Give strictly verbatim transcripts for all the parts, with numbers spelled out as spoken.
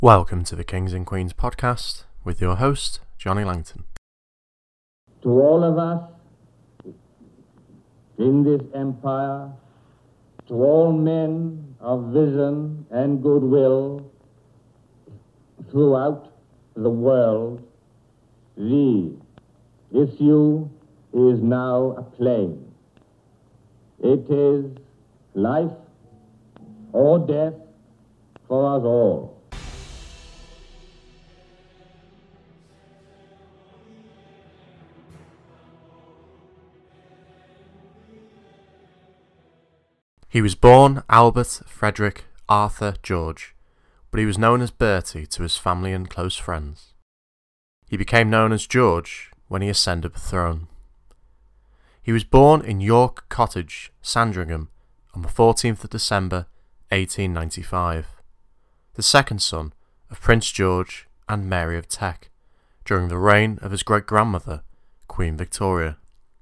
Welcome to the Kings and Queens podcast with your host, Johnny Langton. To all of us in this empire, to all men of vision and goodwill throughout the world, the issue is now plain. It is life or death for us all. He was born Albert Frederick Arthur George, but he was known as Bertie to his family and close friends. He became known as George when he ascended the throne. He was born in York Cottage, Sandringham, on the fourteenth of December, eighteen ninety-five, the second son of Prince George and Mary of Teck, during the reign of his great-grandmother, Queen Victoria.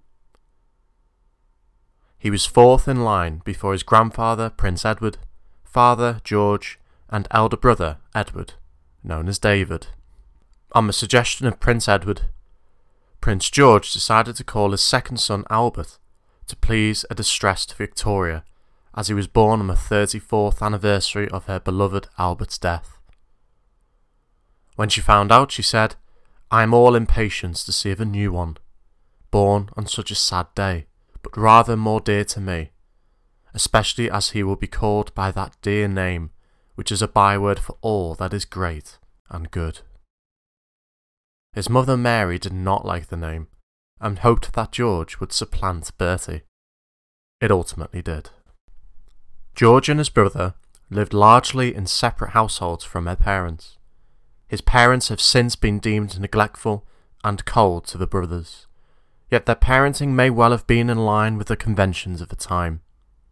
He was fourth in line before his grandfather, Prince Edward, father, George, and elder brother, Edward, known as David. On the suggestion of Prince Edward, Prince George decided to call his second son Albert to please a distressed Victoria, as he was born on the thirty-fourth anniversary of her beloved Albert's death. When she found out, she said, "I am all impatience to see the new one, born on such a sad day, but rather more dear to me, especially as he will be called by that dear name, which is a byword for all that is great and good." His mother Mary did not like the name, and hoped that George would supplant Bertie. It ultimately did. George and his brother lived largely in separate households from their parents. His parents have since been deemed neglectful and cold to the brothers, yet their parenting may well have been in line with the conventions of the time.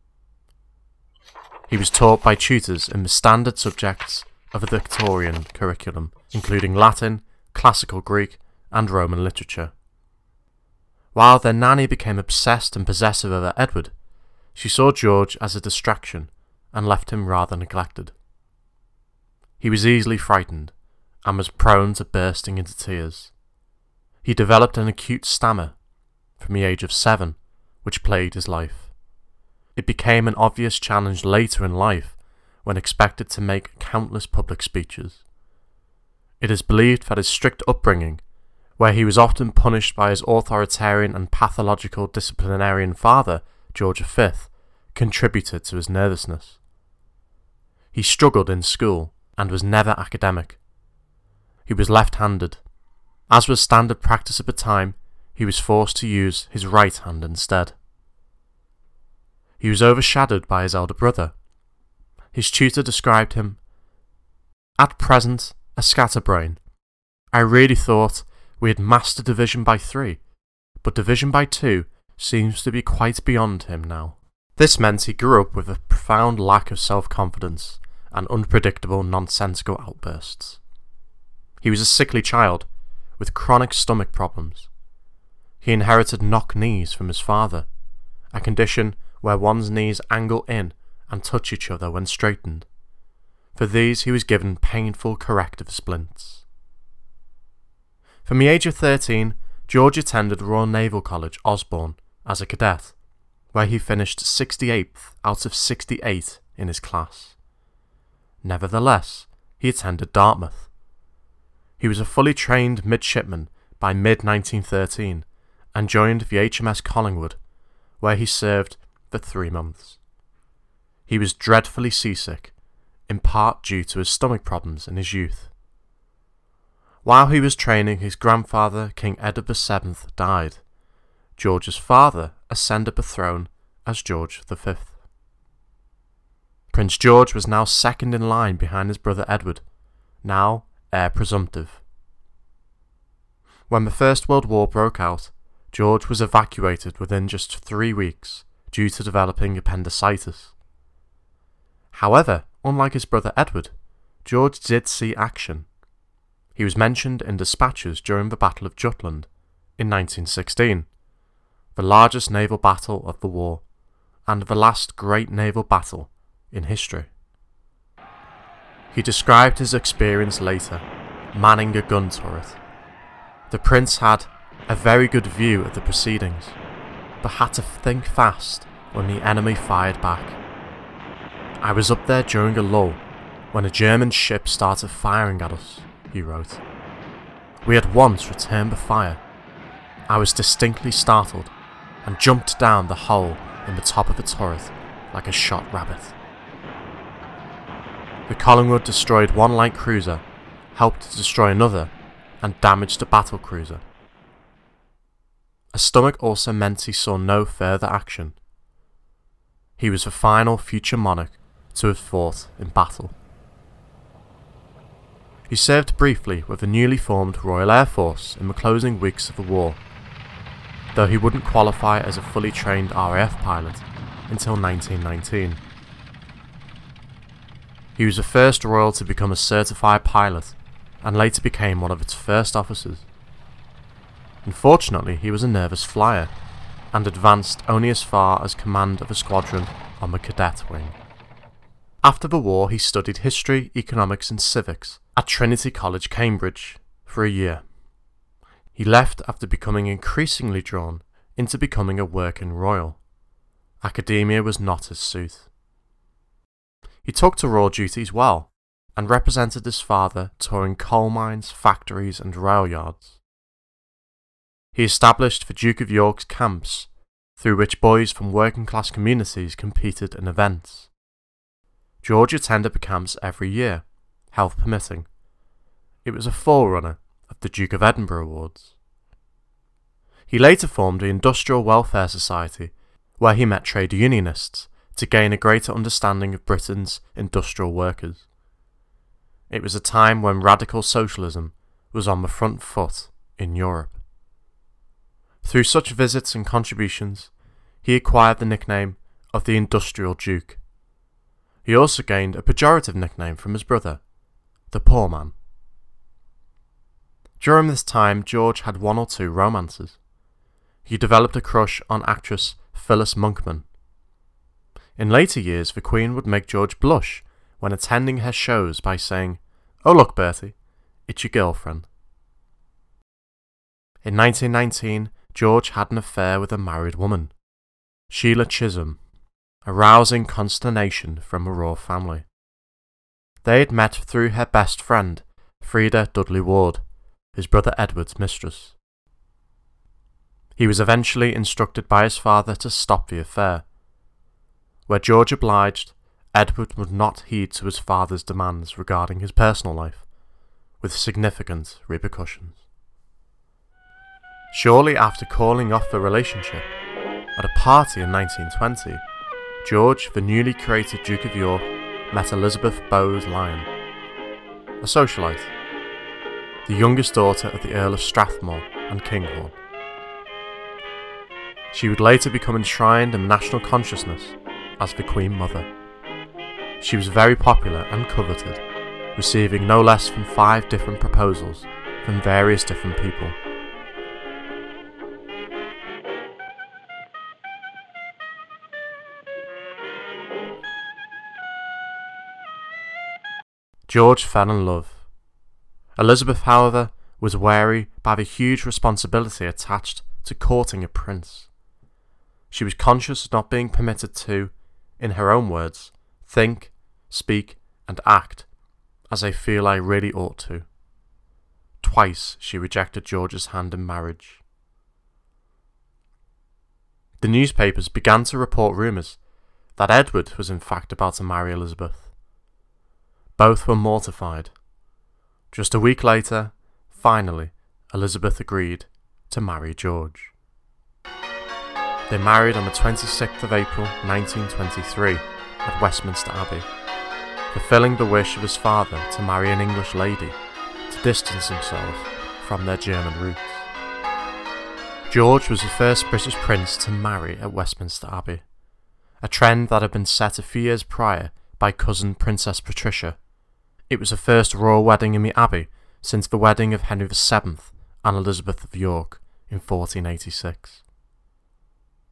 He was taught by tutors in the standard subjects of the Victorian curriculum, including Latin, classical Greek, and Roman literature. While their nanny became obsessed and possessive over Edward, she saw George as a distraction and left him rather neglected. He was easily frightened and was prone to bursting into tears. He developed an acute stammer from the age of seven, which plagued his life. It became an obvious challenge later in life when expected to make countless public speeches. It is believed that his strict upbringing, where he was often punished by his authoritarian and pathological disciplinarian father, George the Fifth, contributed to his nervousness. He struggled in school and was never academic. He was left-handed. As was standard practice at the time, he was forced to use his right hand instead. He was overshadowed by his elder brother. His tutor described him, "At present, a scatterbrain. I really thought we had mastered division by three, but division by two seems to be quite beyond him now." This meant he grew up with a profound lack of self-confidence and unpredictable nonsensical outbursts. He was a sickly child with chronic stomach problems. He inherited knock knees from his father, a condition where one's knees angle in and touch each other when straightened. For these he was given painful corrective splints. From the age of thirteen, George attended Royal Naval College, Osborne, as a cadet, where he finished sixty-eighth out of sixty-eight in his class. Nevertheless, he attended Dartmouth. He was a fully trained midshipman by mid nineteen thirteen and joined the H M S Collingwood, where he served for three months. He was dreadfully seasick, in part due to his stomach problems in his youth. While he was training, his grandfather, King Edward the Seventh, died. George's father ascended the throne as George the Fifth. Prince George was now second in line behind his brother Edward, now heir presumptive. When the First World War broke out, George was evacuated within just three weeks due to developing appendicitis. However, unlike his brother Edward, George did see action. He was mentioned in dispatches during the Battle of Jutland in nineteen sixteen, the largest naval battle of the war, and the last great naval battle in history. He described his experience later, manning a gun turret. The prince had a very good view of the proceedings, but had to think fast when the enemy fired back. I was up there during a lull when a German ship started firing at us, he wrote. We at once returned the fire. I was distinctly startled and jumped down the hole in the top of the turret like a shot rabbit. The Collingwood destroyed one light cruiser, helped to destroy another, and damaged a battle cruiser. A stomach ulcer meant he saw no further action. He was the final future monarch to have fought in battle. He served briefly with the newly formed Royal Air Force in the closing weeks of the war, though he wouldn't qualify as a fully trained R A F pilot until nineteen nineteen. He was the first Royal to become a certified pilot, and later became one of its first officers. Unfortunately, he was a nervous flyer, and advanced only as far as command of a squadron on the cadet wing. After the war, he studied history, economics and civics at Trinity College, Cambridge, for a year. He left after becoming increasingly drawn into becoming a working royal. Academia was not his suit. He took to royal duties well, and represented his father touring coal mines, factories and rail yards. He established the Duke of York's camps, through which boys from working class communities competed in events. George attended the camps every year, health permitting. It was a forerunner of the Duke of Edinburgh Awards. He later formed the Industrial Welfare Society, where he met trade unionists to gain a greater understanding of Britain's industrial workers. It was a time when radical socialism was on the front foot in Europe. Through such visits and contributions, he acquired the nickname of the Industrial Duke. He also gained a pejorative nickname from his brother, the Poor Man. During this time, George had one or two romances. He developed a crush on actress Phyllis Monkman. In later years, the Queen would make George blush when attending her shows by saying, "Oh look, Bertie, it's your girlfriend." In nineteen nineteen, George had an affair with a married woman, Sheila Chisholm, arousing consternation from the royal family. They had met through her best friend, Freda Dudley Ward, his brother Edward's mistress. He was eventually instructed by his father to stop the affair. Where George obliged, Edward would not heed to his father's demands regarding his personal life, with significant repercussions. Shortly after calling off the relationship, at a party in nineteen twenty, George, the newly created Duke of York, met Elizabeth Bowes-Lyon, a socialite, the youngest daughter of the Earl of Strathmore and Kinghorn. She would later become enshrined in national consciousness as the Queen Mother. She was very popular and coveted, receiving no less than five different proposals from various different people. George fell in love. Elizabeth, however, was wary by the huge responsibility attached to courting a prince. She was conscious of not being permitted to, in her own words, think, speak, and act as I feel I really ought to. Twice she rejected George's hand in marriage. The newspapers began to report rumours that Edward was in fact about to marry Elizabeth. Both were mortified. Just a week later, finally, Elizabeth agreed to marry George. They married on the twenty-sixth of April nineteen twenty-three at Westminster Abbey, fulfilling the wish of his father to marry an English lady to distance himself from their German roots. George was the first British prince to marry at Westminster Abbey, a trend that had been set a few years prior by cousin Princess Patricia. It was the first royal wedding in the Abbey since the wedding of Henry the seventh and Elizabeth of York in fourteen eighty-six.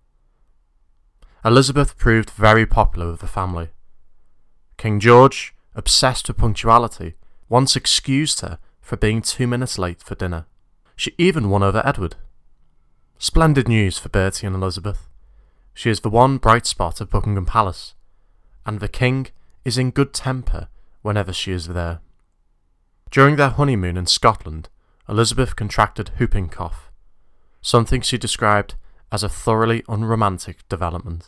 Elizabeth proved very popular with the family. King George obsessed with punctuality, once excused her for being two minutes late for dinner. She even won over Edward. Splendid news for Bertie and Elizabeth. She is the one bright spot of Buckingham Palace, and the king is in good temper whenever she is there. During their honeymoon in Scotland, Elizabeth contracted whooping cough, something she described as a thoroughly unromantic development.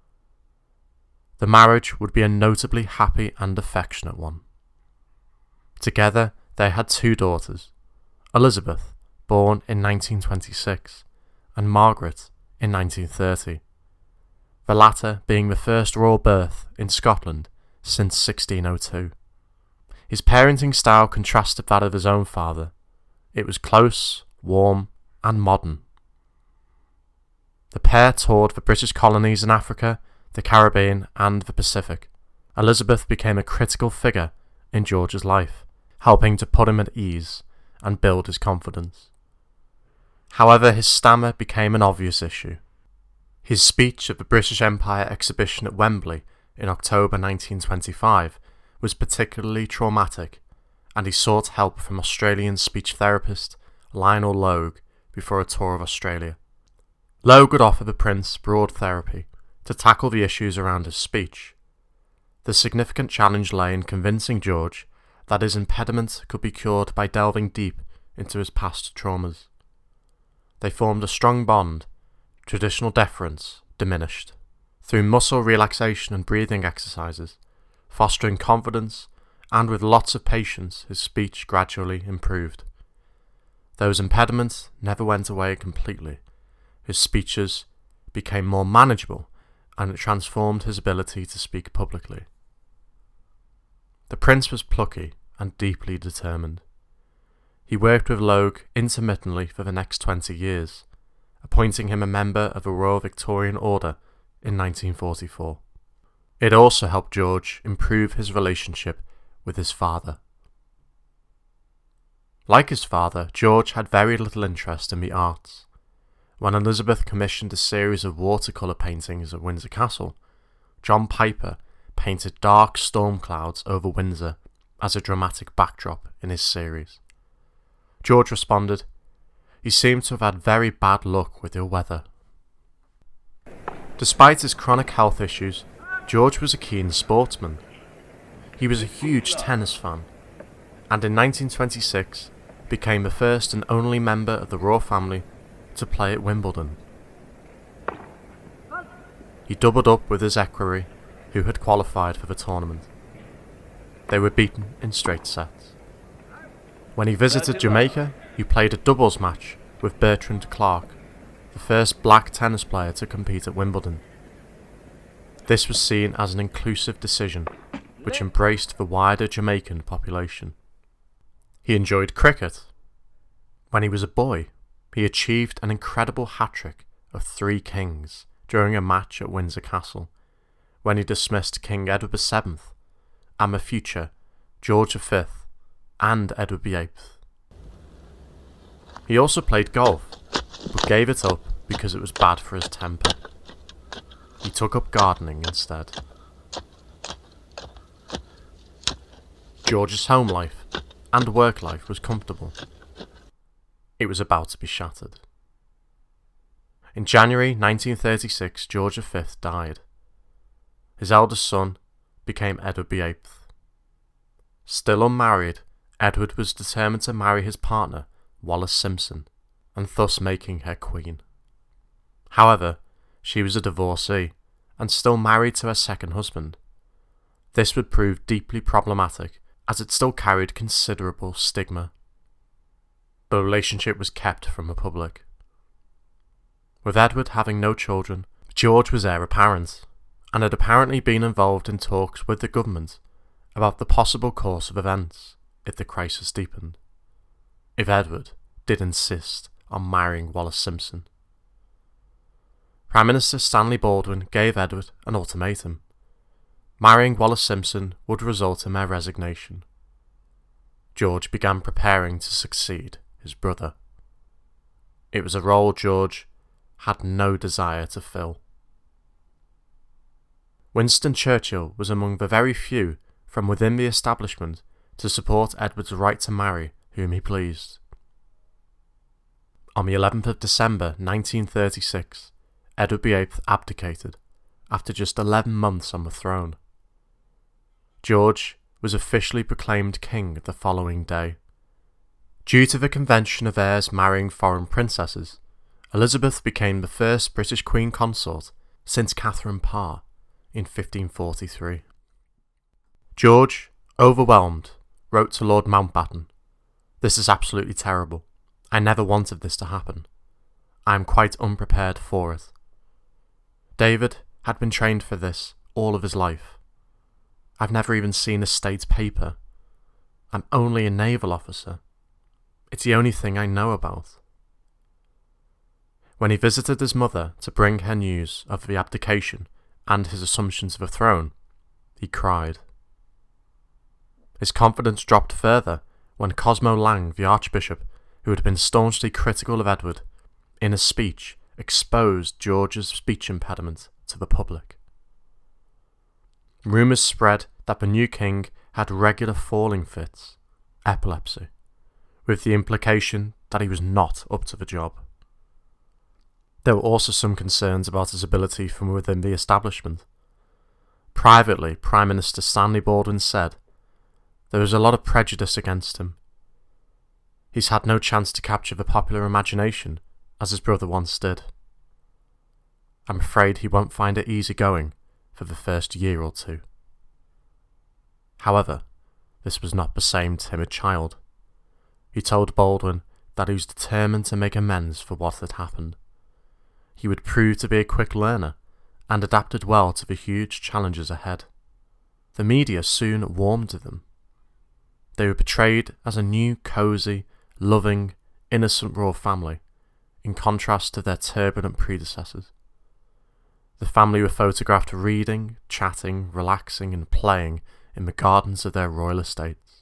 The marriage would be a notably happy and affectionate one. Together they had two daughters, Elizabeth, born in nineteen twenty-six, and Margaret in nineteen thirty, the latter being the first royal birth in Scotland since sixteen oh two. His parenting style contrasted that of his own father. It was close, warm, and modern. The pair toured the British colonies in Africa, the Caribbean, and the Pacific. Elizabeth became a critical figure in George's life, helping to put him at ease and build his confidence. However, his stammer became an obvious issue. His speech at the British Empire exhibition at Wembley in October nineteen twenty-five was particularly traumatic, and he sought help from Australian speech therapist Lionel Logue before a tour of Australia. Logue would offer the Prince broad therapy to tackle the issues around his speech. The significant challenge lay in convincing George that his impediment could be cured by delving deep into his past traumas. They formed a strong bond, traditional deference diminished. Through muscle relaxation and breathing exercises, fostering confidence, and with lots of patience, his speech gradually improved. Those impediments never went away completely. His speeches became more manageable, and it transformed his ability to speak publicly. The Prince was plucky and deeply determined. He worked with Logue intermittently for the next twenty years, appointing him a member of the Royal Victorian Order in nineteen forty-four. It also helped George improve his relationship with his father. Like his father, George had very little interest in the arts. When Elizabeth commissioned a series of watercolour paintings at Windsor Castle, John Piper painted dark storm clouds over Windsor as a dramatic backdrop in his series. George responded, "You seem to have had very bad luck with your weather." Despite his chronic health issues, George was a keen sportsman. He was a huge tennis fan, and in nineteen twenty-six became the first and only member of the royal family to play at Wimbledon. He doubled up with his equerry, who had qualified for the tournament. They were beaten in straight sets. When he visited Jamaica, he played a doubles match with Bertrand Clark, the first black tennis player to compete at Wimbledon. This was seen as an inclusive decision, which embraced the wider Jamaican population. He enjoyed cricket. When he was a boy, he achieved an incredible hat-trick of three kings during a match at Windsor Castle, when he dismissed King Edward the Seventh and the future George the Fifth and Edward the Eighth. He also played golf, but gave it up because it was bad for his temper. He took up gardening instead. George's home life and work life was comfortable. It was about to be shattered. In January nineteen thirty-six, George the Fifth died. His eldest son became Edward the Eighth. Still unmarried, Edward was determined to marry his partner, Wallis Simpson, and thus making her queen. However, she was a divorcee, and still married to her second husband. This would prove deeply problematic, as it still carried considerable stigma. The relationship was kept from the public. With Edward having no children, George was heir apparent, and had apparently been involved in talks with the government about the possible course of events if the crisis deepened, if Edward did insist on marrying Wallis Simpson. Prime Minister Stanley Baldwin gave Edward an ultimatum. Marrying Wallis Simpson would result in their resignation. George began preparing to succeed his brother. It was a role George had no desire to fill. Winston Churchill was among the very few from within the establishment to support Edward's right to marry whom he pleased. On the eleventh of December nineteen thirty-six, Edward the Eighth abdicated, after just eleven months on the throne. George was officially proclaimed king the following day. Due to the convention of heirs marrying foreign princesses, Elizabeth became the first British queen consort since Catherine Parr in fifteen forty-three. George, overwhelmed, wrote to Lord Mountbatten, "This is absolutely terrible. I never wanted this to happen. I am quite unprepared for it." David had been trained for this all of his life. I've never even seen a state paper. I'm only a naval officer. It's the only thing I know about. When he visited his mother to bring her news of the abdication and his assumption to the throne, he cried. His confidence dropped further when Cosmo Lang, the Archbishop, who had been staunchly critical of Edward, in a speech exposed George's speech impediment to the public. Rumours spread that the new king had regular falling fits, epilepsy, with the implication that he was not up to the job. There were also some concerns about his ability from within the establishment. Privately, Prime Minister Stanley Baldwin said, "There is a lot of prejudice against him. He's had no chance to capture the popular imagination, as his brother once did. I'm afraid he won't find it easy going for the first year or two." However, this was not the same timid child. He told Baldwin that he was determined to make amends for what had happened. He would prove to be a quick learner and adapted well to the huge challenges ahead. The media soon warmed to them. They were portrayed as a new, cosy, loving, innocent royal family, in contrast to their turbulent predecessors. The family were photographed reading, chatting, relaxing and playing in the gardens of their royal estates.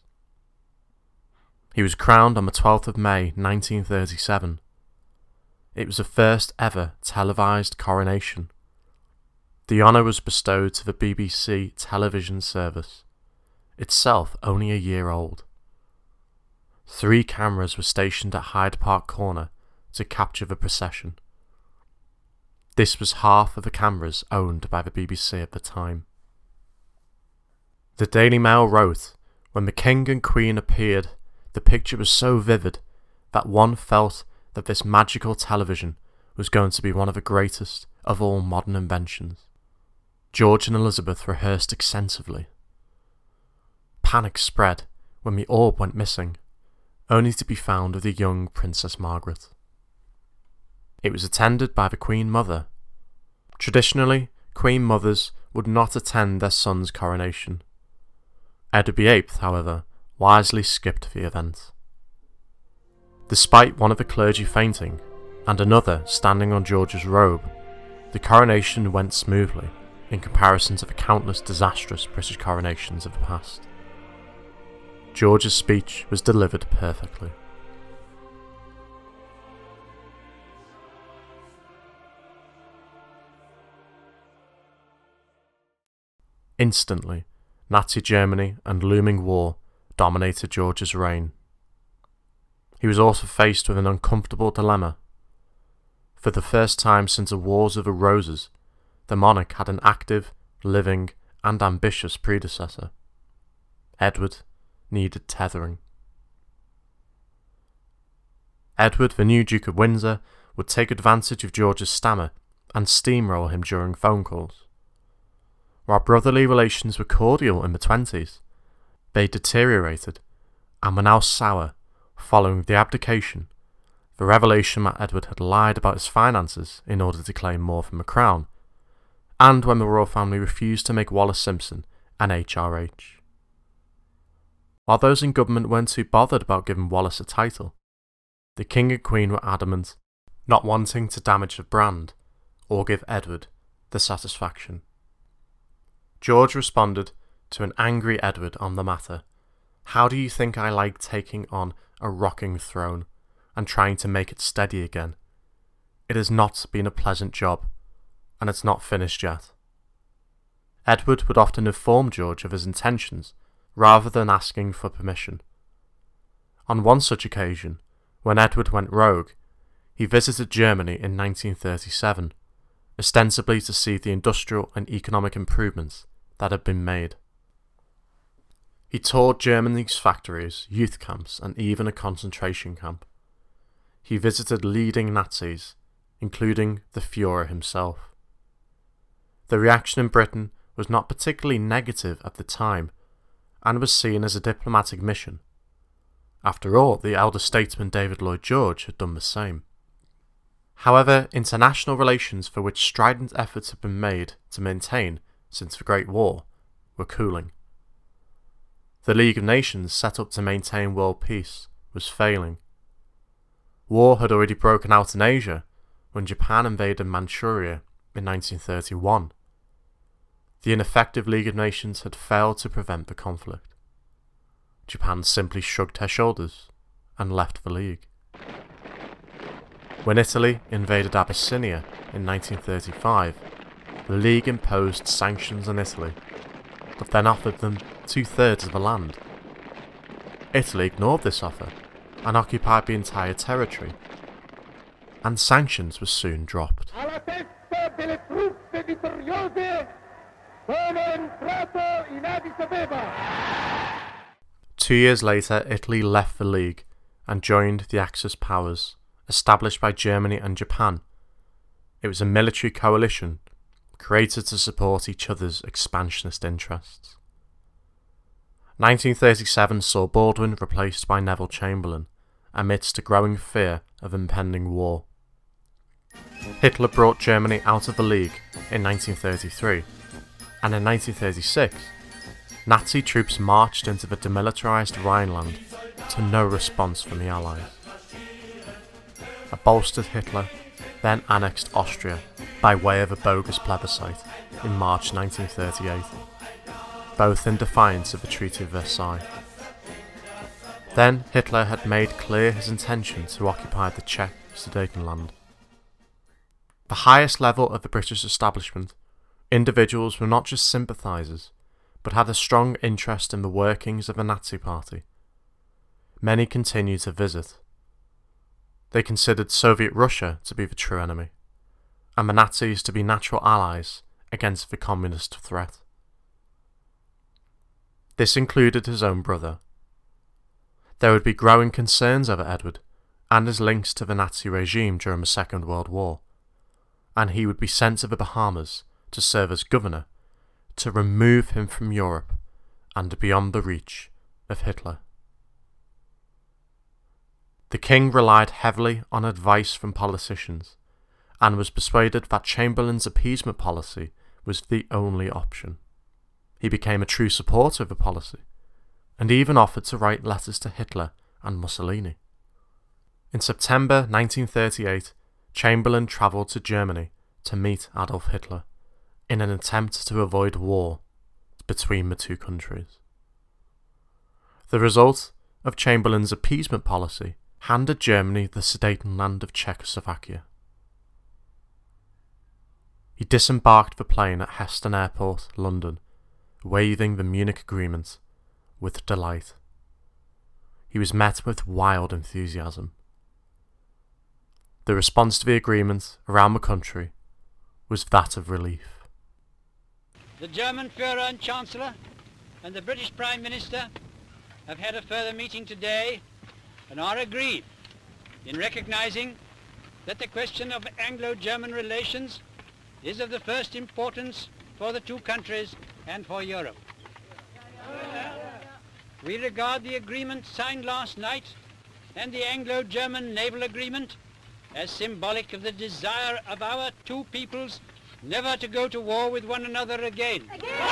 He was crowned on the twelfth of May nineteen thirty-seven. It was the first ever televised coronation. The honour was bestowed to the B B C television service, itself only a year old. Three cameras were stationed at Hyde Park Corner to capture the procession. This was half of the cameras owned by the B B C at the time. The Daily Mail wrote, when the King and Queen appeared, the picture was so vivid that one felt that this magical television was going to be one of the greatest of all modern inventions. George and Elizabeth rehearsed extensively. Panic spread when the orb went missing, only to be found with the young Princess Margaret. It was attended by the Queen Mother. Traditionally, Queen Mothers would not attend their son's coronation. Edward the Eighth, however, wisely skipped the event. Despite one of the clergy fainting, and another standing on George's robe, the coronation went smoothly in comparison to the countless disastrous British coronations of the past. George's speech was delivered perfectly. Instantly, Nazi Germany and looming war dominated George's reign. He was also faced with an uncomfortable dilemma. For the first time since the Wars of the Roses, the monarch had an active, living, and ambitious predecessor. Edward needed tethering. Edward, the new Duke of Windsor, would take advantage of George's stammer and steamroll him during phone calls. While brotherly relations were cordial in the twenties, they deteriorated and were now sour following the abdication, the revelation that Edward had lied about his finances in order to claim more from the crown, and when the royal family refused to make Wallis Simpson an H R H. While those in government weren't too bothered about giving Wallis a title, the King and Queen were adamant, not wanting to damage the brand or give Edward the satisfaction. George responded to an angry Edward on the matter. "How do you think I like taking on a rocking throne and trying to make it steady again? It has not been a pleasant job, and it's not finished yet." Edward would often inform George of his intentions rather than asking for permission. On one such occasion, when Edward went rogue, he visited Germany in nineteen thirty-seven, ostensibly to see the industrial and economic improvements that had been made. He toured Germany's factories, youth camps, and even a concentration camp. He visited leading Nazis, including the Führer himself. The reaction in Britain was not particularly negative at the time, and was seen as a diplomatic mission. After all, the elder statesman David Lloyd George had done the same. However, international relations, for which strident efforts had been made to maintain since the Great War, were cooling. The League of Nations, set up to maintain world peace, was failing. War had already broken out in Asia when Japan invaded Manchuria in nineteen thirty-one. The ineffective League of Nations had failed to prevent the conflict. Japan simply shrugged her shoulders and left the League. When Italy invaded Abyssinia in nineteen thirty-five, the League imposed sanctions on Italy, but then offered them two-thirds of the land. Italy ignored this offer and occupied the entire territory, and sanctions were soon dropped. Two years later, Italy left the League and joined the Axis powers, established by Germany and Japan. It was a military coalition created to support each other's expansionist interests. nineteen thirty-seven saw Baldwin replaced by Neville Chamberlain, amidst a growing fear of impending war. Hitler brought Germany out of the League in nineteen thirty-three, and in nineteen thirty-six, Nazi troops marched into the demilitarized Rhineland to no response from the Allies. A bolstered Hitler then annexed Austria by way of a bogus plebiscite in March nineteen thirty-eight, both in defiance of the Treaty of Versailles. Then Hitler had made clear his intention to occupy the Czech Sudetenland. The highest level of the British establishment, individuals were not just sympathisers, but had a strong interest in the workings of the Nazi Party. Many continued to visit. They considered Soviet Russia to be the true enemy, and the Nazis to be natural allies against the communist threat. This included his own brother. There would be growing concerns over Edward and his links to the Nazi regime during the Second World War, and he would be sent to the Bahamas to serve as governor to remove him from Europe and beyond the reach of Hitler. The king relied heavily on advice from politicians and was persuaded that Chamberlain's appeasement policy was the only option. He became a true supporter of the policy and even offered to write letters to Hitler and Mussolini. In September nineteen thirty-eight, Chamberlain travelled to Germany to meet Adolf Hitler in an attempt to avoid war between the two countries. The result of Chamberlain's appeasement policy handed Germany the Sudetenland of Czechoslovakia. He disembarked the plane at Heston Airport, London, waving the Munich Agreement with delight. He was met with wild enthusiasm. The response to the agreement around the country was that of relief. The German Führer and Chancellor and the British Prime Minister have had a further meeting today and are agreed in recognizing that the question of Anglo-German relations is of the first importance for the two countries and for Europe. We regard the agreement signed last night and the Anglo-German naval agreement as symbolic of the desire of our two peoples never to go to war with one another again.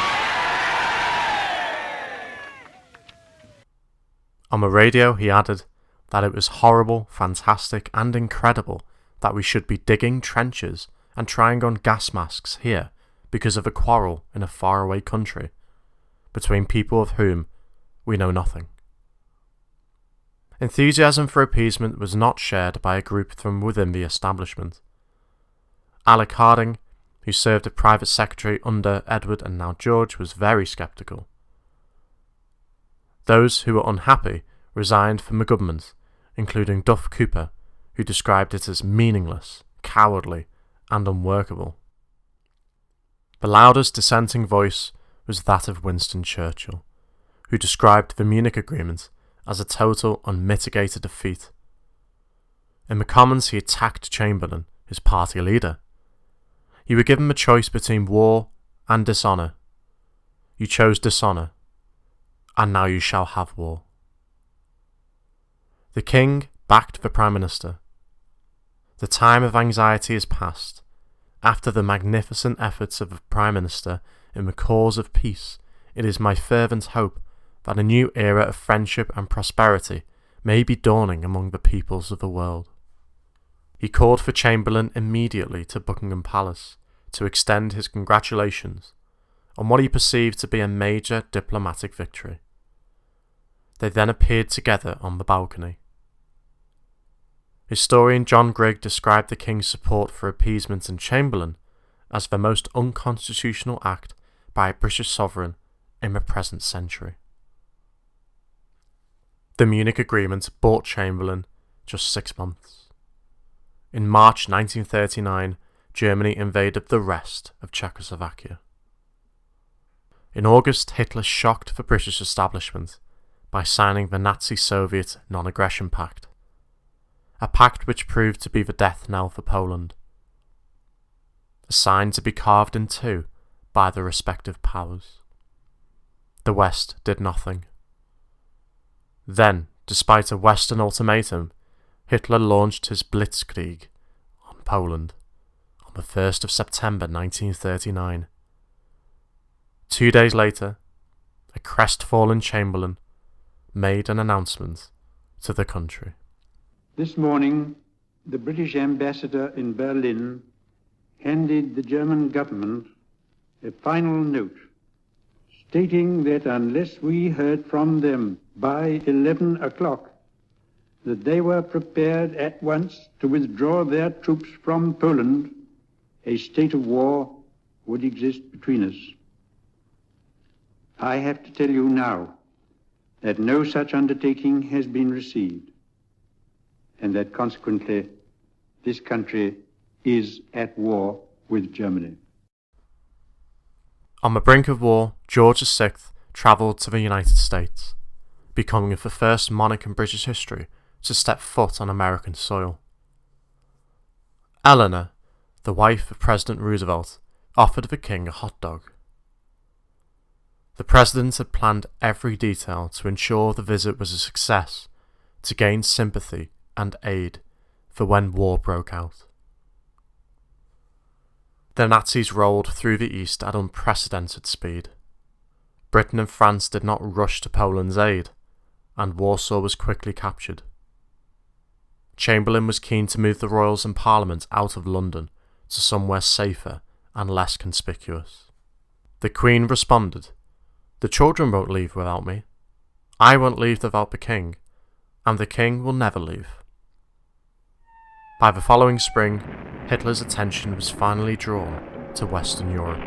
On the radio, he added that it was horrible, fantastic, and incredible that we should be digging trenches and trying on gas masks here because of a quarrel in a faraway country between people of whom we know nothing. Enthusiasm for appeasement was not shared by a group from within the establishment. Alec Harding, who served as private secretary under Edward and now George, was very sceptical. Those who were unhappy resigned from the government, including Duff Cooper, who described it as meaningless, cowardly, and unworkable. The loudest dissenting voice was that of Winston Churchill, who described the Munich Agreement as a total unmitigated defeat. In the Commons he attacked Chamberlain, his party leader. You were given the choice between war and dishonour. You chose dishonour, and now you shall have war. The King backed the Prime Minister. The time of anxiety is past. After the magnificent efforts of the Prime Minister in the cause of peace, it is my fervent hope that a new era of friendship and prosperity may be dawning among the peoples of the world. He called for Chamberlain immediately to Buckingham Palace to extend his congratulations on what he perceived to be a major diplomatic victory. They then appeared together on the balcony. Historian John Grigg described the King's support for appeasement in Chamberlain as the most unconstitutional act by a British sovereign in the present century. The Munich Agreement bought Chamberlain just six months. In March nineteen thirty-nine, Germany invaded the rest of Czechoslovakia. In August, Hitler shocked the British establishment by signing the Nazi-Soviet Non-Aggression Pact, a pact which proved to be the death knell for Poland, a sign to be carved in two by the respective powers. The West did nothing. Then, despite a Western ultimatum, Hitler launched his Blitzkrieg on Poland on the first of September nineteen thirty-nine. Two days later, a crestfallen Chamberlain made an announcement to the country. This morning, the British ambassador in Berlin handed the German government a final note stating that unless we heard from them by eleven o'clock, that they were prepared at once to withdraw their troops from Poland, a state of war would exist between us. I have to tell you now that no such undertaking has been received, and that consequently this country is at war with Germany. On the brink of war, George the Sixth travelled to the United States, becoming the first monarch in British history to step foot on American soil. Eleanor, the wife of President Roosevelt, offered the king a hot dog. The president had planned every detail to ensure the visit was a success, to gain sympathy and aid for when war broke out. The Nazis rolled through the East at unprecedented speed. Britain and France did not rush to Poland's aid, and Warsaw was quickly captured. Chamberlain was keen to move the royals and Parliament out of London to somewhere safer and less conspicuous. The Queen responded, "The children won't leave without me. I won't leave without the King, and the King will never leave." By the following spring, Hitler's attention was finally drawn to Western Europe.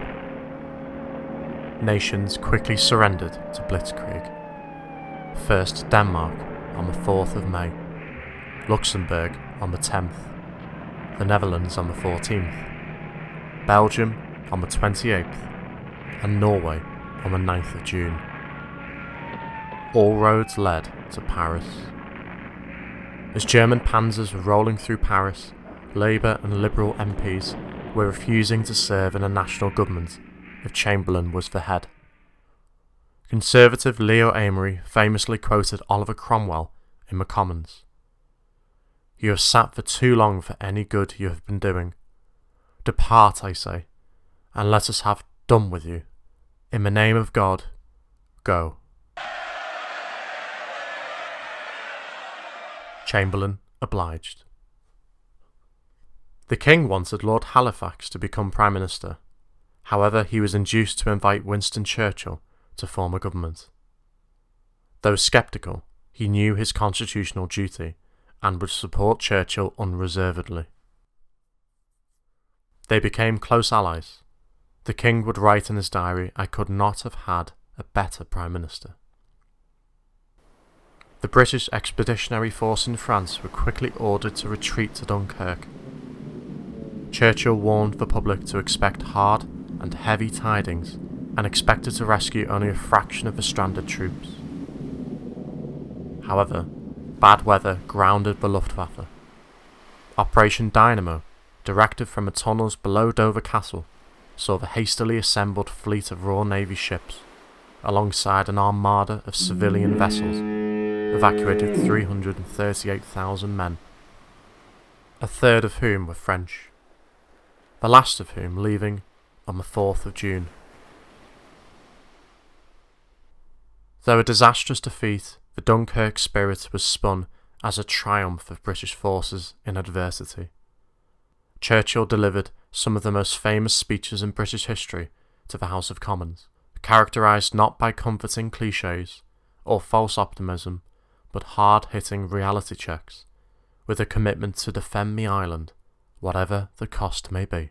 Nations quickly surrendered to Blitzkrieg. First Denmark on the fourth of May, Luxembourg on the tenth, the Netherlands on the fourteenth, Belgium on the twenty-eighth, and Norway on the ninth of June. All roads led to Paris. As German panzers were rolling through Paris, Labour and Liberal M Ps were refusing to serve in a national government if Chamberlain was the head. Conservative Leo Amery famously quoted Oliver Cromwell in the Commons. "You have sat for too long for any good you have been doing. Depart, I say, and let us have done with you. In the name of God, go." Chamberlain obliged. The King wanted Lord Halifax to become Prime Minister. However, he was induced to invite Winston Churchill to form a government. Though sceptical, he knew his constitutional duty and would support Churchill unreservedly. They became close allies. The King would write in his diary, "I could not have had a better Prime Minister." The British Expeditionary Force in France were quickly ordered to retreat to Dunkirk. Churchill warned the public to expect hard and heavy tidings and expected to rescue only a fraction of the stranded troops. However, bad weather grounded the Luftwaffe. Operation Dynamo, directed from the tunnels below Dover Castle, saw the hastily assembled fleet of Royal Navy ships, alongside an armada of civilian vessels, evacuated three hundred thirty-eight thousand men, a third of whom were French, the last of whom leaving on the fourth of June. Though a disastrous defeat, the Dunkirk spirit was spun as a triumph of British forces in adversity. Churchill delivered some of the most famous speeches in British history to the House of Commons, characterised not by comforting clichés or false optimism, but hard-hitting reality checks, with a commitment to defend the island, whatever the cost may be.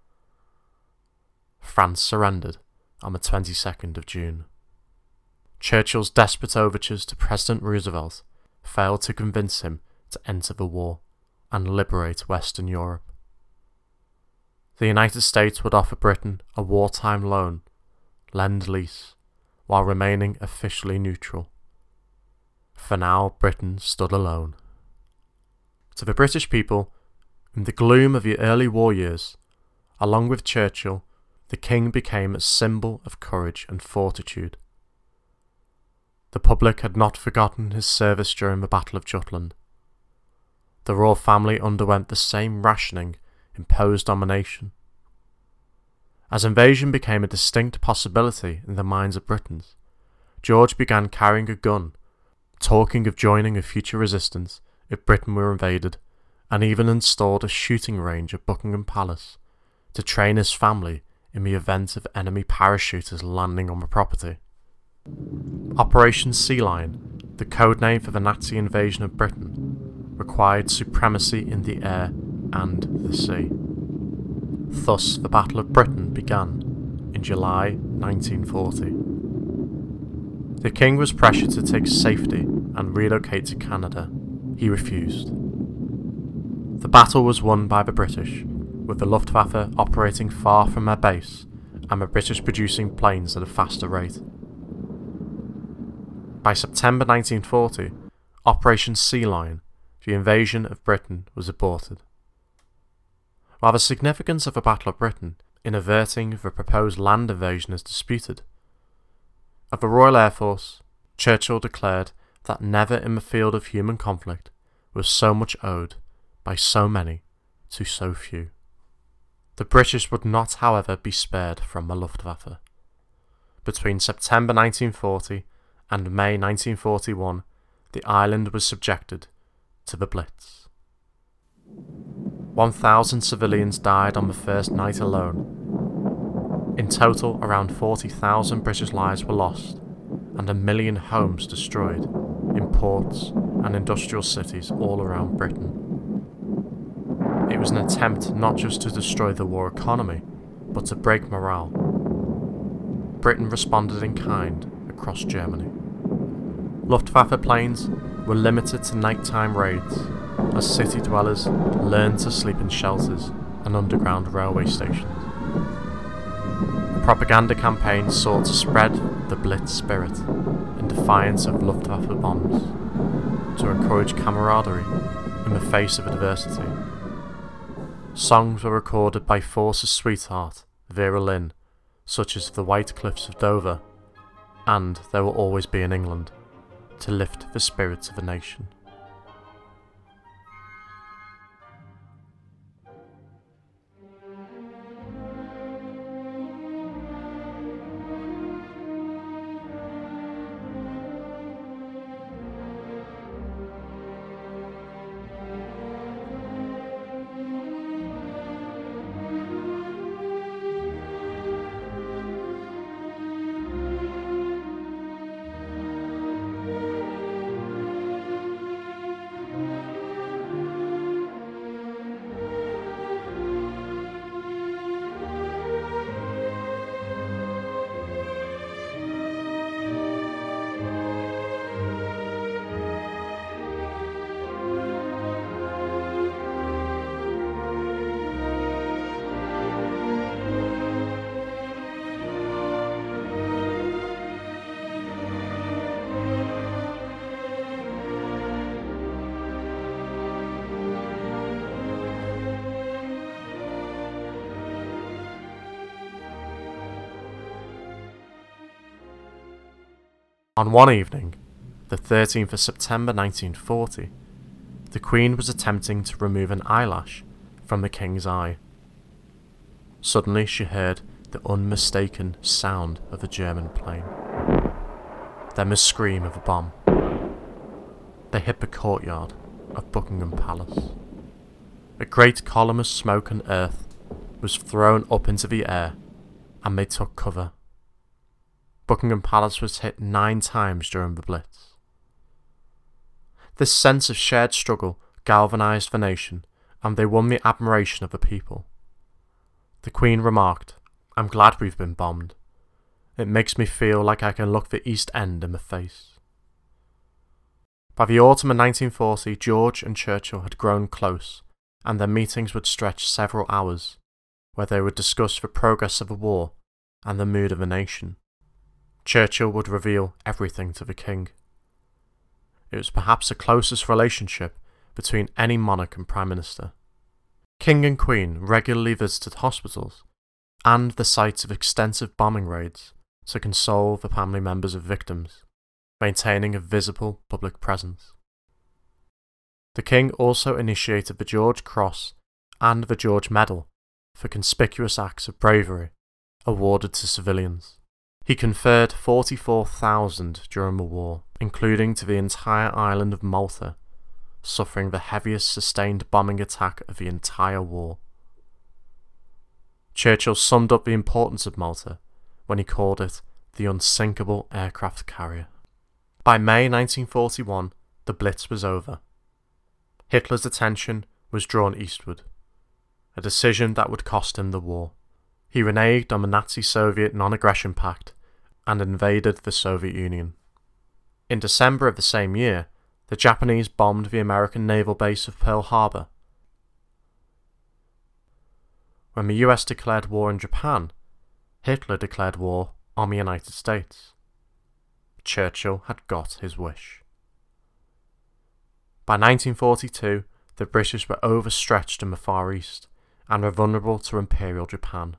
France surrendered on the twenty-second of June. Churchill's desperate overtures to President Roosevelt failed to convince him to enter the war and liberate Western Europe. The United States would offer Britain a wartime loan, Lend-Lease, while remaining officially neutral. For now, Britain stood alone. To the British people, in the gloom of the early war years, along with Churchill, the King became a symbol of courage and fortitude. The public had not forgotten his service during the Battle of Jutland. The royal family underwent the same rationing imposed on the nation. As invasion became a distinct possibility in the minds of Britons, George began carrying a gun, talking of joining a future resistance if Britain were invaded, and even installed a shooting range at Buckingham Palace to train his family in the event of enemy parachuters landing on the property. Operation Sea Lion, the codename for the Nazi invasion of Britain, required supremacy in the air and the sea. Thus, the Battle of Britain began in July nineteen forty. The King was pressured to take safety and relocate to Canada. He refused. The battle was won by the British, with the Luftwaffe operating far from their base and the British producing planes at a faster rate. By September nineteen forty, Operation Sea Lion, the invasion of Britain, was aborted. While the significance of the Battle of Britain in averting the proposed land invasion is disputed, of the Royal Air Force, Churchill declared that never in the field of human conflict was so much owed by so many to so few. The British would not, however, be spared from the Luftwaffe. Between September nineteen forty and May nineteen forty-one, the island was subjected to the Blitz. one thousand civilians died on the first night alone. In total, around forty thousand British lives were lost, and a million homes destroyed in ports and industrial cities all around Britain. It was an attempt not just to destroy the war economy, but to break morale. Britain responded in kind across Germany. Luftwaffe planes were limited to nighttime raids as city dwellers learned to sleep in shelters and underground railway stations. A propaganda campaign sought to spread the Blitz spirit in defiance of Luftwaffe bombs, to encourage camaraderie in the face of adversity. Songs were recorded by Force's sweetheart, Vera Lynn, such as The White Cliffs of Dover and There Will Always Be in England, to lift the spirits of the nation. On one evening, the thirteenth of September nineteen forty, the Queen was attempting to remove an eyelash from the King's eye. Suddenly she heard the unmistaken sound of a German plane, then the scream of a bomb. They hit the courtyard of Buckingham Palace. A great column of smoke and earth was thrown up into the air, and they took cover. Buckingham Palace was hit nine times during the Blitz. This sense of shared struggle galvanised the nation, and they won the admiration of the people. The Queen remarked, "I'm glad we've been bombed. It makes me feel like I can look the East End in the face." By the autumn of nineteen forty, George and Churchill had grown close, and their meetings would stretch several hours, where they would discuss the progress of the war and the mood of the nation. Churchill would reveal everything to the King. It was perhaps the closest relationship between any monarch and Prime Minister. King and Queen regularly visited hospitals and the sites of extensive bombing raids to console the family members of victims, maintaining a visible public presence. The King also initiated the George Cross and the George Medal for conspicuous acts of bravery awarded to civilians. He conferred forty-four thousand during the war, including to the entire island of Malta, suffering the heaviest sustained bombing attack of the entire war. Churchill summed up the importance of Malta when he called it the unsinkable aircraft carrier. By May nineteen forty-one, the Blitz was over. Hitler's attention was drawn eastward, a decision that would cost him the war. He reneged on the Nazi-Soviet non-aggression pact and invaded the Soviet Union. In December of the same year, the Japanese bombed the American naval base of Pearl Harbor. When the U S declared war on Japan, Hitler declared war on the United States. Churchill had got his wish. By nineteen forty-two, the British were overstretched in the Far East and were vulnerable to Imperial Japan.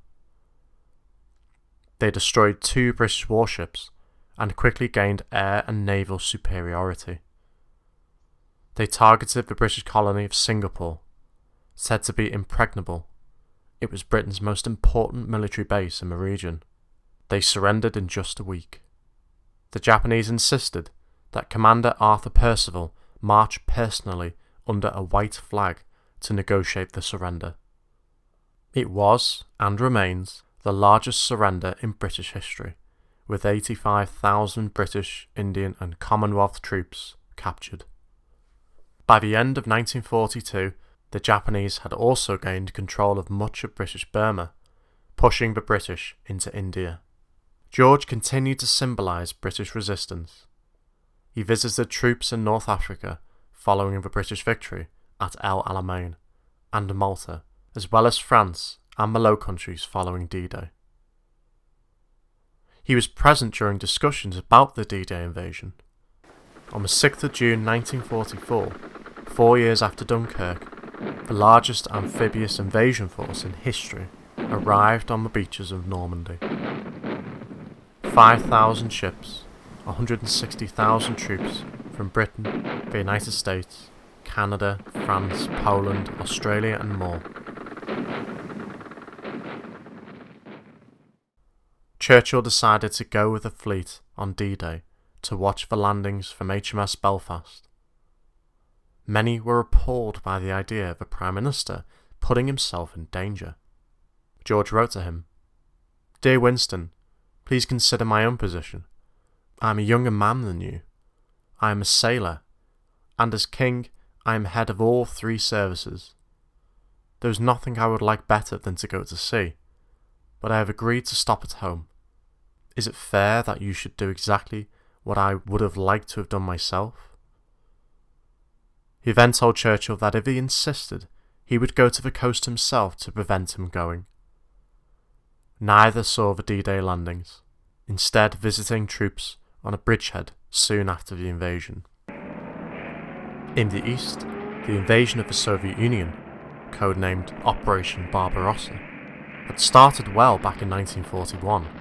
They destroyed two British warships and quickly gained air and naval superiority. They targeted the British colony of Singapore, said to be impregnable. It was Britain's most important military base in the region. They surrendered in just a week. The Japanese insisted that Commander Arthur Percival march personally under a white flag to negotiate the surrender. It was, and remains, the largest surrender in British history, with eighty-five thousand British, Indian and Commonwealth troops captured. By the end of nineteen forty-two, the Japanese had also gained control of much of British Burma, pushing the British into India. George continued to symbolise British resistance. He visited troops in North Africa following the British victory at El Alamein and Malta, as well as France and the Low Countries following D-Day. He was present during discussions about the D-Day invasion. On the sixth of June nineteen forty-four, four years after Dunkirk, the largest amphibious invasion force in history arrived on the beaches of Normandy. five thousand ships, one hundred sixty thousand troops from Britain, the United States, Canada, France, Poland, Australia and more. Churchill decided to go with the fleet on D-Day to watch the landings from H M S Belfast. Many were appalled by the idea of the Prime Minister putting himself in danger. George wrote to him, "Dear Winston, please consider my own position. I am a younger man than you. I am a sailor, and as King, I am head of all three services. There is nothing I would like better than to go to sea, but I have agreed to stop at home. Is it fair that you should do exactly what I would have liked to have done myself?" He then told Churchill that if he insisted, he would go to the coast himself to prevent him going. Neither saw the D-Day landings, instead visiting troops on a bridgehead soon after the invasion. In the east, the invasion of the Soviet Union, codenamed Operation Barbarossa, had started well back in nineteen forty-one,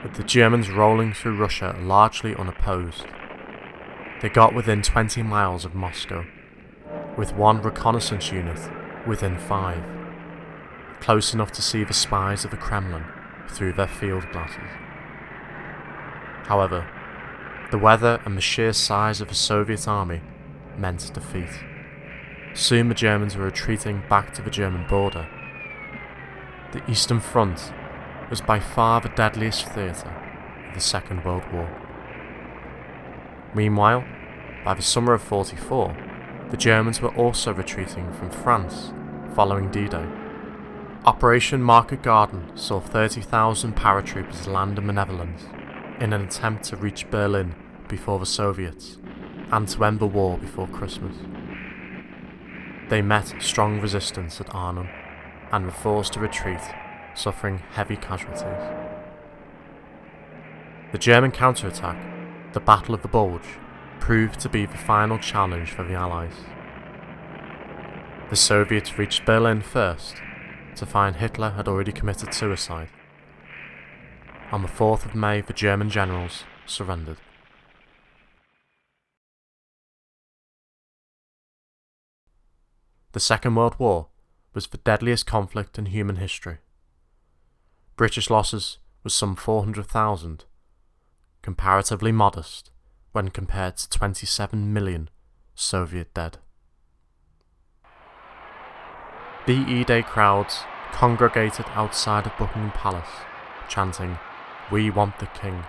with the Germans rolling through Russia largely unopposed. They got within twenty miles of Moscow, with one reconnaissance unit within five, close enough to see the spies of the Kremlin through their field glasses. However, the weather and the sheer size of the Soviet army meant defeat. Soon the Germans were retreating back to the German border. The Eastern Front was by far the deadliest theatre of the Second World War. Meanwhile, by the summer of forty-four, the Germans were also retreating from France following D-Day. Operation Market Garden saw thirty thousand paratroopers land in the Netherlands in an attempt to reach Berlin before the Soviets and to end the war before Christmas. They met strong resistance at Arnhem and were forced to retreat, suffering heavy casualties. The German counterattack, the Battle of the Bulge, proved to be the final challenge for the Allies. The Soviets reached Berlin first, to find Hitler had already committed suicide. On the fourth of May, the German generals surrendered. The Second World War was the deadliest conflict in human history. British losses was some four hundred thousand, comparatively modest when compared to twenty-seven million Soviet dead. V E Day crowds congregated outside of Buckingham Palace, chanting, "We want the King."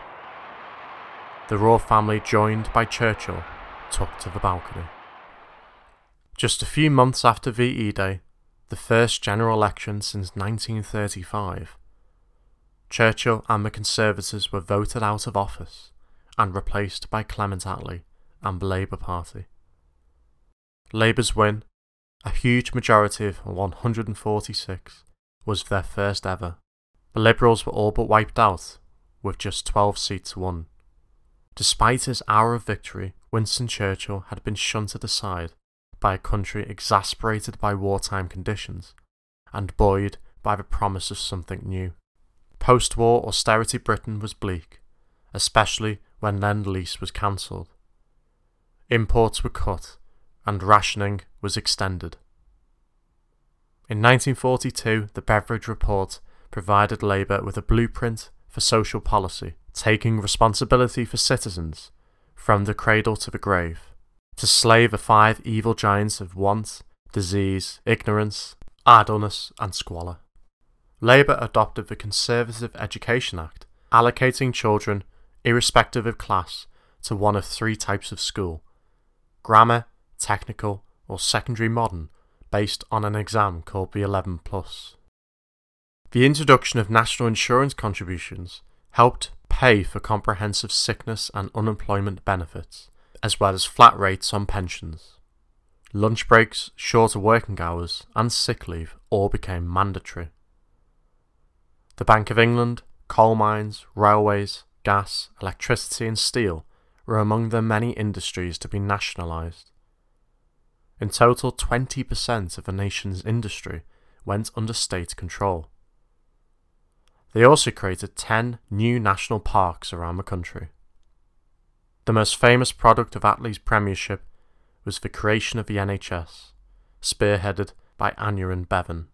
The royal family, joined by Churchill, took to the balcony. Just a few months after V E Day, the first general election since nineteen thirty-five, Churchill and the Conservatives were voted out of office and replaced by Clement Attlee and the Labour Party. Labour's win, a huge majority of one hundred forty-six, was their first ever. The Liberals were all but wiped out, with just twelve seats won. Despite his hour of victory, Winston Churchill had been shunted aside by a country exasperated by wartime conditions and buoyed by the promise of something new. Post-war austerity Britain was bleak, especially when Lend-Lease was cancelled. Imports were cut and rationing was extended. In nineteen forty-two, the Beveridge Report provided Labour with a blueprint for social policy, taking responsibility for citizens from the cradle to the grave, to slay the five evil giants of want, disease, ignorance, idleness and squalor. Labour adopted the Conservative Education Act, allocating children, irrespective of class, to one of three types of school: grammar, technical or secondary modern, based on an exam called the eleven plus. The introduction of national insurance contributions helped pay for comprehensive sickness and unemployment benefits, as well as flat rates on pensions. Lunch breaks, shorter working hours, and sick leave all became mandatory. The Bank of England, coal mines, railways, gas, electricity and steel were among the many industries to be nationalised. In total, twenty percent of the nation's industry went under state control. They also created ten new national parks around the country. The most famous product of Attlee's premiership was the creation of the N H S, spearheaded by Aneurin Bevan.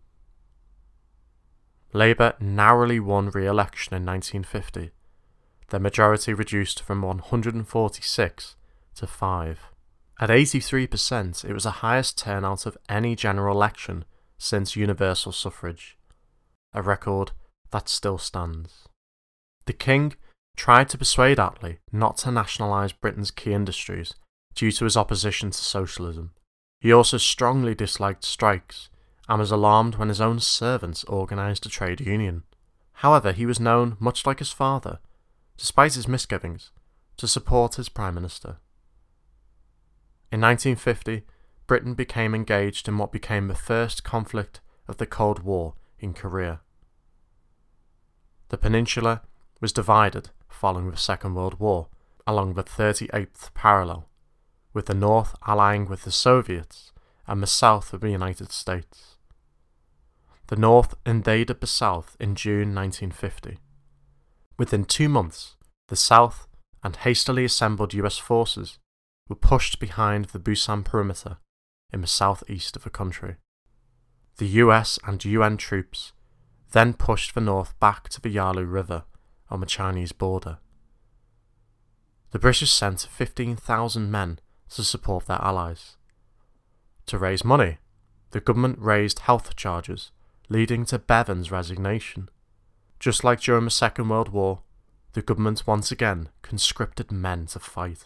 Labour narrowly won re-election in nineteen fifty, their majority reduced from one hundred forty-six to five. At eighty-three percent, it was the highest turnout of any general election since universal suffrage, a record that still stands. The King tried to persuade Attlee not to nationalise Britain's key industries due to his opposition to socialism. He also strongly disliked strikes and was alarmed when his own servants organised a trade union. However, he was known, much like his father, despite his misgivings, to support his Prime Minister. In nineteen fifty, Britain became engaged in what became the first conflict of the Cold War in Korea. The peninsula was divided following the Second World War along the thirty-eighth parallel, with the North allying with the Soviets and the South with the United States. The North invaded the South in June nineteen fifty. Within two months, the South and hastily assembled U S forces were pushed behind the Busan perimeter in the southeast of the country. The U S and U N troops then pushed the North back to the Yalu River on the Chinese border. The British sent fifteen thousand men to support their allies. To raise money, the government raised health charges, leading to Bevan's resignation. Just like during the Second World War, the government once again conscripted men to fight.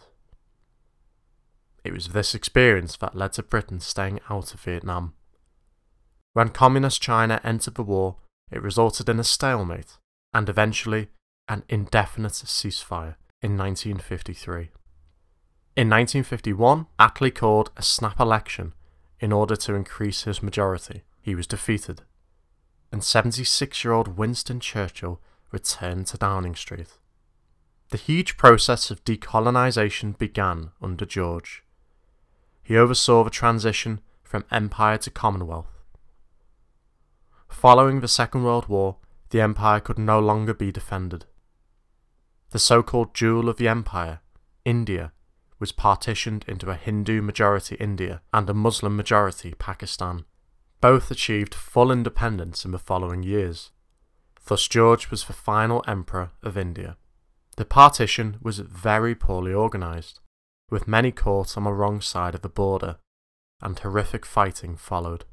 It was this experience that led to Britain staying out of Vietnam. When Communist China entered the war, it resulted in a stalemate and eventually an indefinite ceasefire in nineteen fifty-three. In nineteen fifty-one, Attlee called a snap election in order to increase his majority. He was defeated, and seventy-six-year-old Winston Churchill returned to Downing Street. The huge process of decolonisation began under George. He oversaw the transition from Empire to Commonwealth. Following the Second World War, the Empire could no longer be defended. The so-called Jewel of the Empire, India, was partitioned into a Hindu-majority India and a Muslim-majority Pakistan. Both achieved full independence in the following years. Thus George was the final emperor of India. The partition was very poorly organised, with many caught on the wrong side of the border, and horrific fighting followed.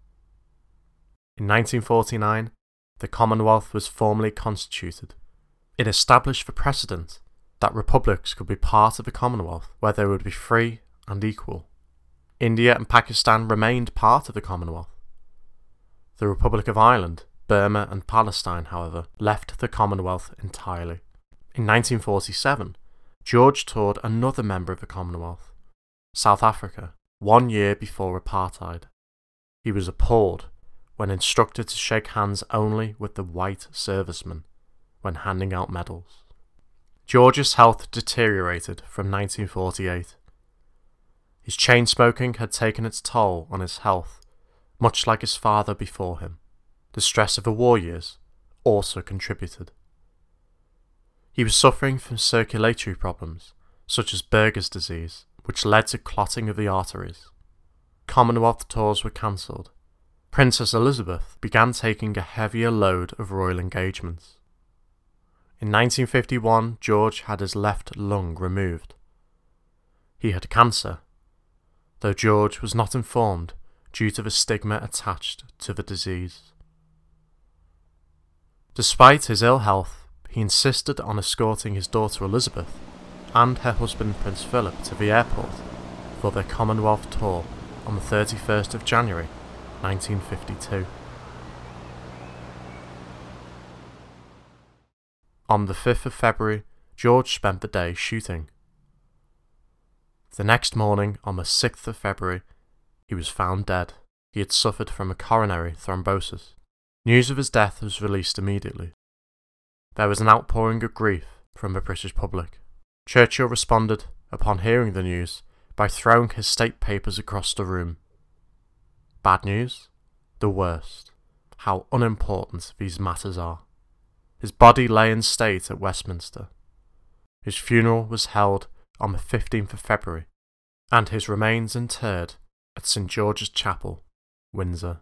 In nineteen forty-nine, the Commonwealth was formally constituted. It established the precedent that republics could be part of the Commonwealth, where they would be free and equal. India and Pakistan remained part of the Commonwealth. The Republic of Ireland, Burma and Palestine, however, left the Commonwealth entirely. In nineteen forty-seven, George toured another member of the Commonwealth, South Africa, one year before apartheid. He was appalled when instructed to shake hands only with the white servicemen when handing out medals. George's health deteriorated from nineteen forty-eight. His chain-smoking had taken its toll on his health, much like his father before him. The stress of the war years also contributed. He was suffering from circulatory problems, such as Berger's disease, which led to clotting of the arteries. Commonwealth tours were cancelled. Princess Elizabeth began taking a heavier load of royal engagements. In nineteen fifty-one, George had his left lung removed. He had cancer, though George was not informed due to the stigma attached to the disease. Despite his ill health, he insisted on escorting his daughter Elizabeth and her husband Prince Philip to the airport for their Commonwealth tour on the thirty-first of January nineteen fifty-two. On the fifth of February, George spent the day shooting. The next morning, on the sixth of February, he was found dead. He had suffered from a coronary thrombosis. News of his death was released immediately. There was an outpouring of grief from the British public. Churchill responded, upon hearing the news, by throwing his state papers across the room. Bad news? The worst. How unimportant these matters are. His body lay in state at Westminster. His funeral was held on the fifteenth of February, and his remains interred at Saint George's Chapel, Windsor.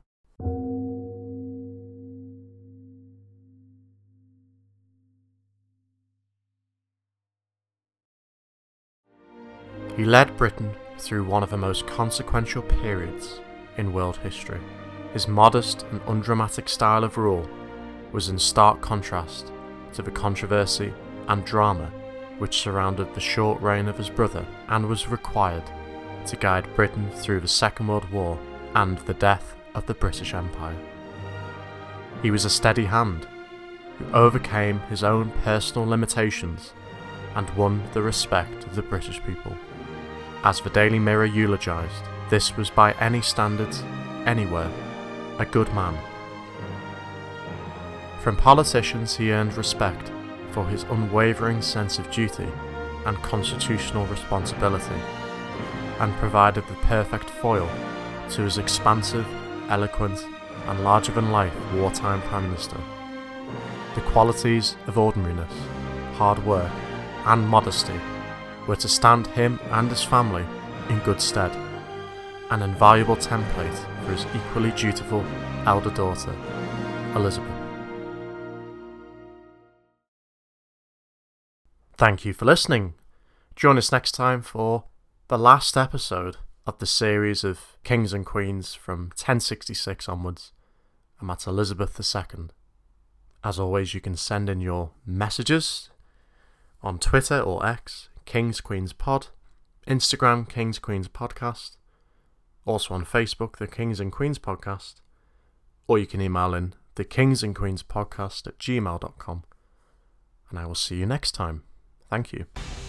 He led Britain through one of the most consequential periods in world history. His modest and undramatic style of rule was in stark contrast to the controversy and drama which surrounded the short reign of his brother and was required to guide Britain through the Second World War and the death of the British Empire. He was a steady hand who overcame his own personal limitations and won the respect of the British people. As the Daily Mirror eulogised, this was by any standards, anywhere, a good man. From politicians he earned respect for his unwavering sense of duty and constitutional responsibility, and provided the perfect foil to his expansive, eloquent, and larger-than-life wartime Prime Minister. the qualities of ordinariness, hard work, and modesty were to stand him and his family in good stead, an invaluable template for his equally dutiful elder daughter, Elizabeth. Thank you for listening. Join us next time for the last episode of the series of kings and queens from ten sixty-six onwards, and that's Elizabeth the Second. As always, you can send in your messages on Twitter or X, Kings Queens Pod, Instagram, Kings Queens Podcast, also on Facebook, the Kings and Queens Podcast, or you can email in the Kings and Queens Podcast at gmail dot com. And I will see you next time. Thank you.